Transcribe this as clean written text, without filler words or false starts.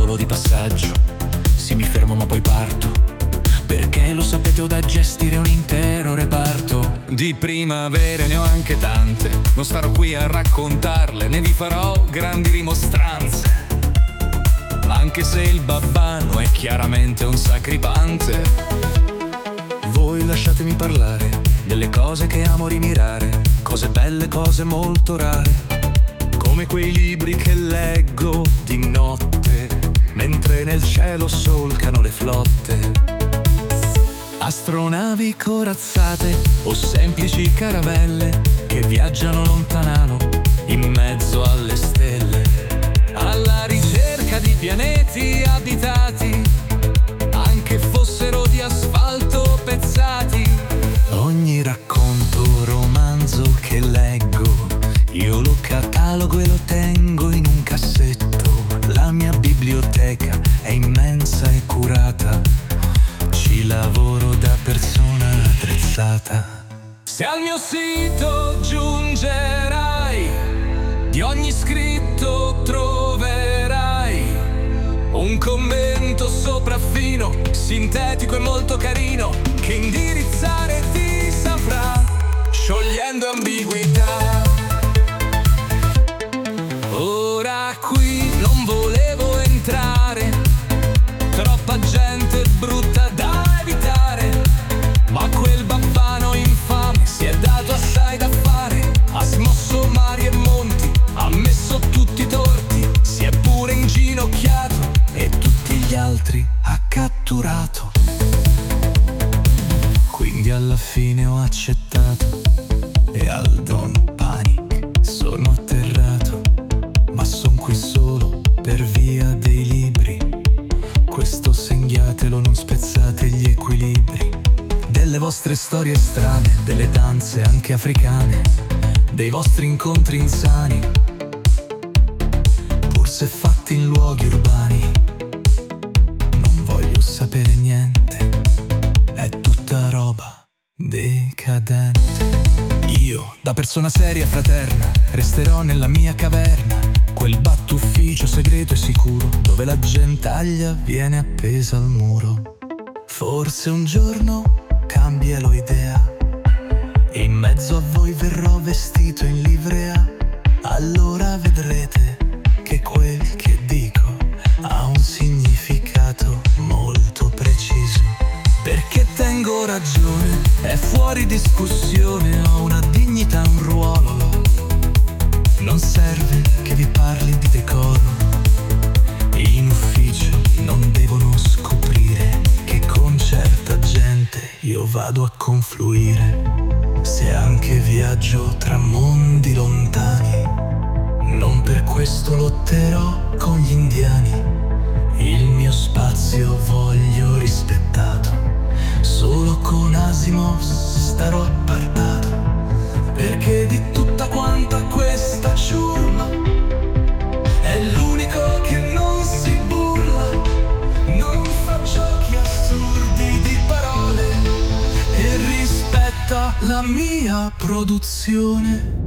solo di passaggio. Sì, mi fermo ma poi parto, perché lo sapete ho da gestire un intero reparto. Di primavere ne ho anche tante, non starò qui a raccontarle, ne vi farò grandi rimostranze. Anche se il babbano è chiaramente un sacripante. Voi lasciatemi parlare delle cose che amo rimirare, cose belle, cose molto rare, come quei libri che leggo di notte, mentre nel cielo solcano le flotte. Astronavi corazzate o semplici caravelle che viaggiano lontanano in mezzo alle stelle, alla ricerca di pianeti abitati, anche fossero di asfalto pezzati. Ogni racconto, romanzo che leggo, io lo catalogo e lo tengo in un cassetto. La mia biblioteca è immensa e curata, ci lavoro da persona attrezzata. Se al mio sito giungerai, di ogni scritto troverai un commento sopraffino, sintetico e molto carino, che indirizzare ti saprà, sciogliendo ambiguità. Ora qui non volevo entrare, troppa gente brutta da evitare, ma quel babbano infame si è dato assai da fare. Ha smosso mari e monti, ha messo tutti i torti, si è pure inginocchiato e tutti gli altri ha catturato. Quindi alla fine ho accettato e al Don't Panic sono atterrato, ma son qui solo per via dei libri. Questo segniatelo, non spezzate gli equilibri. Delle vostre storie strane, delle danze anche africane, dei vostri incontri insani, pur se fatti in luoghi urbani. Non voglio sapere niente, è tutta roba decadente. Io, da persona seria e fraterna, resterò nella mia caverna, quel battufficio segreto e sicuro, dove la gentaglia viene appesa al muro. Forse un giorno cambierò idea e in mezzo a voi verrò vestito in livrea. Allora vedrete che quel che dico ha un significato molto preciso. Perché tengo ragione, è fuori discussione, ho una dignità, un ruolo. Non serve che vi parli di decoro, in ufficio non devono scoprire che con certa gente io vado a confluire. Se anche viaggio tra mondi lontani, non per questo lotterò con gli indiani. Il mio spazio voglio rispettato, solo con Asimov starò appartato, perché di tutta quanta questa ciurma è l'unico che non si burla, non fa giochi assurdi di parole e rispetta la mia produzione.